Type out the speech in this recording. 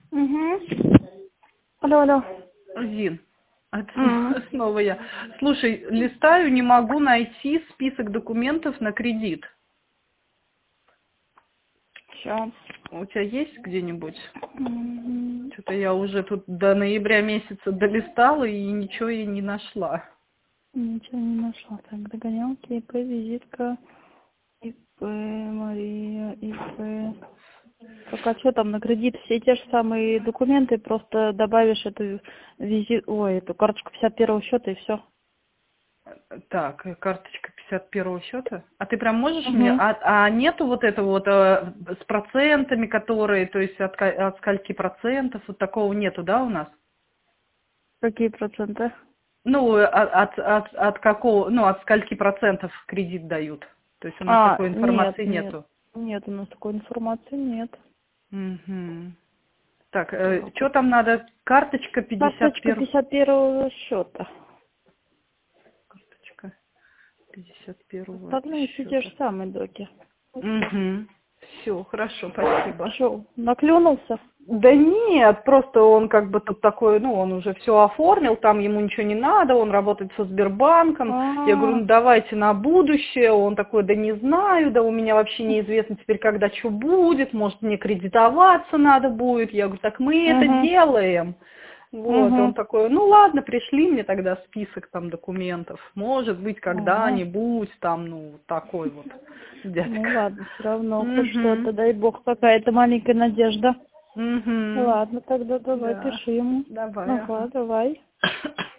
Угу. Алло, алло. Зин, М. это снова я. Слушай, листаю, не могу найти список документов на кредит. Сейчас. У тебя есть где-нибудь? Мгм. Что-то я уже тут до ноября месяца долистала и ничего я не нашла. Ничего не нашла. Так, догонялки, ИП, визитка, ИП, Мария, ИП. Так, а что там на кредит? Все те же самые документы, просто добавишь эту эту карточку 51-го счета и все. Так, карточка 51-го счета. А ты прям можешь мне... Угу. А нету вот этого вот с процентами, которые, то есть от скольки процентов, вот такого нету, да, у нас? Какие проценты? Ну, от какого, ну, от скольки процентов кредит дают? То есть у нас А, такой нет, информации нет. нету. Нет, у нас такой информации нет. Угу. Так, Так, что там надо? Карточка карточка 51. 51-го счета. Карточка 51-го Остальные все те же счета. самые доки. Угу. Все, хорошо, спасибо. Что, наклюнулся? Да нет, просто он как бы тут такой, ну, он уже все оформил, там ему ничего не надо, он работает со Сбербанком. Я говорю, А, ну, давайте на будущее. Он такой, да не знаю, да у меня вообще неизвестно теперь, когда что будет, может, мне кредитоваться надо будет. Я говорю, так мы это угу, делаем. Вот, он угу. такой, ну ладно, пришли мне тогда список там документов. Может быть, Ага. когда-нибудь там, ну, вот такой вот Ну дядька. ладно, все равно хоть Угу. что-то, дай бог, какая-то маленькая надежда. Угу. Ладно, тогда давай, Да, пиши ему. давай, Ага, ага. давай.